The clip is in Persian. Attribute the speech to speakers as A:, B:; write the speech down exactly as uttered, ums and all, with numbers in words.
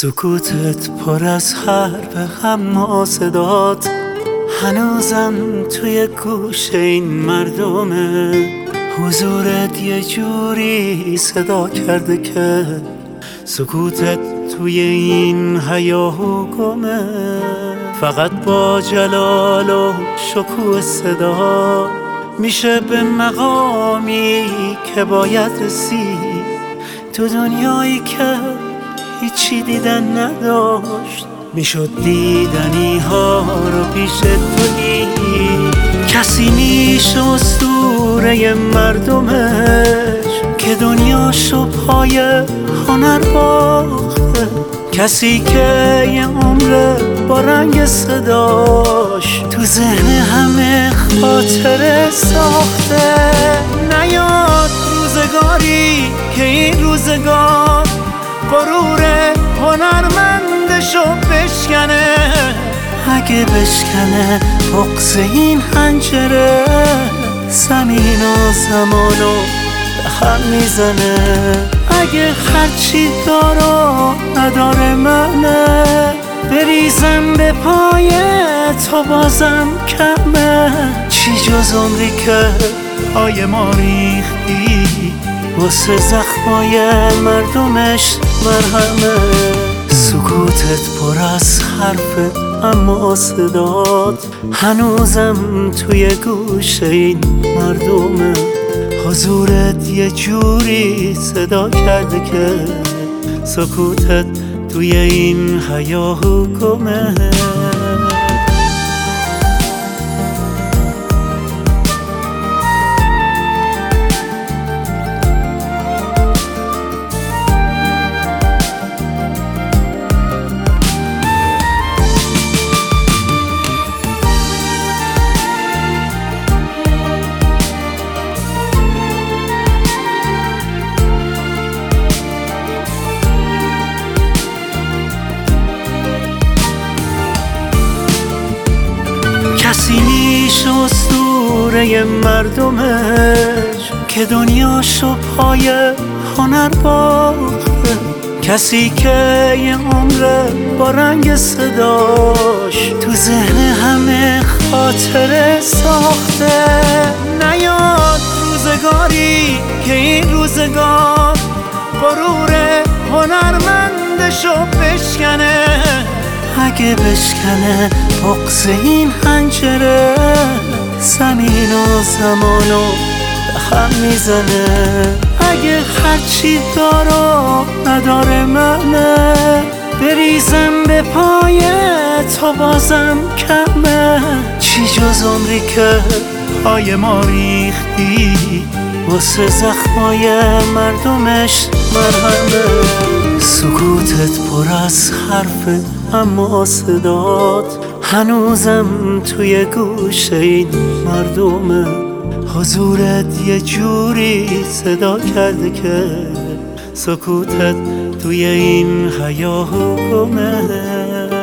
A: سکوتت پر از حرف اما صدات هنوزم توی گوش این مردمه. حضورت یه جوری صدا کرده که سکوتت توی این هیاهو گمه. فقط با جلال و شکوه صدا میشه به مقامی که باید رسید تو دنیایی که هیچی دیدن نداشت. میشد دیدنی ها رو پیش تو دید. کسی میشه اسطوره مردمش که دنیاشو پای هنر باخته. کسی که یه عمر با رنگ صداش تو ذهن همه خاطره ساخته. نیاد روزگاری که این روزگار غرور هنرمندشو بشکنه. اگه بشکنه بغض این حنجره زمین و زمانو به هم میزنه. اگه هرچی دارو نداره منه بریزم به پای تو بازم کمه. چی جز عمری که پای ما ریختی واسه زخمای مردمش مرهمه. سکوتت پر از حرف اما صدات هنوزم توی گوش این مردمه. حضورت یه جوری صدا کرده که سکوتت توی این هیاهو گمه. کسی میشه اسطوره مردمش که دنیاشو پای هنر باخته. کسی که یه عمر با رنگ صداش تو ذهن همه خاطره ساخته. نیاد روزگاری که این روزگار غرور هنرمندشو بشکنه. اگه بشکنه بغض این حنجره زمین و زمانو به هم میزنه. اگه هرچی دارو نداره منه بریزم به پای تو بازم کمه. چی جز عمری که پای ما ریختی واسه زخمای مردمش مرهمه. سکوتت پر از حرف اما صدات هنوزم توی گوش این مردمه. حضورت یه جوری صدا کرده که سکوتت توی این هیاهو گمه.